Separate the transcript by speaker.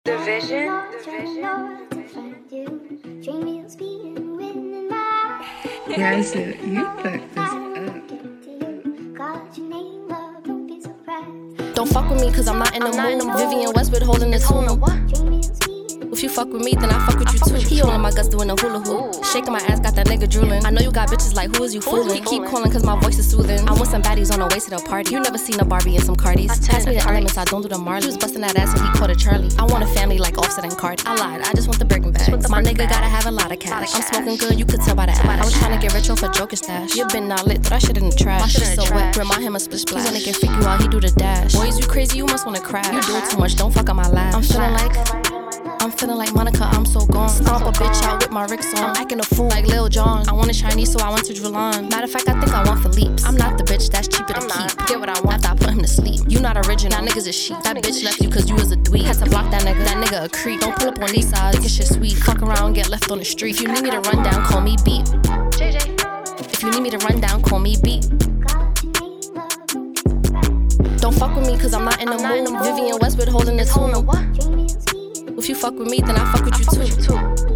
Speaker 1: Division.
Speaker 2: Guys, you fucked this up.
Speaker 3: Don't fuck with me cause I'm not in the mood. Vivian Westwood holding the tune. If you fuck with me, then I fuck with you too. He holding my guts doing a hula hoop. Shaking my ass, got that nigga drooling. I know you got bitches like, who is you fooling? He keep calling cause my voice is soothing. I want some baddies on the way to the party. You never seen a Barbie and some Cardis. Pass me the elements, I don't do the Marley. He was busting that ass and he called it Charlie. I want a family like Offset and Cardi. I lied, I just want the Birkin bag. My nigga gotta have a lot of cash. I'm smoking good, you could tell by the ass. I was trying to get rich off a Joker stash. You been not lit, throw that shit in the trash. My shit so wet, remind him a split splash. He wanna get freaky while he do the dash. Boys, you crazy, you must wanna crash. You do it too much, don't fuck up my laugh. I'm feeling like Monica, I'm so gone. Stomp a bitch out with my Ricks on. I'm acting a fool like Lil Jon. I want a Chinese, so I went to Drulon. Matter of fact, I think I want Philippe's. I'm not the bitch that's cheaper to keep. Get what I want after I put him to sleep. You not original, that nigga's a sheep. That bitch left you cause you was a dweeb. Had to block that nigga a creep. Don't pull up on these sides, think it's shit sweet. Fuck around, get left on the street. If you need me to run down, call me beep. If you need me to run down, call me beep. Don't fuck with me cause I'm not in the mood. Vivian Westwood holding the tune. If you fuck with me, then I fuck with you too.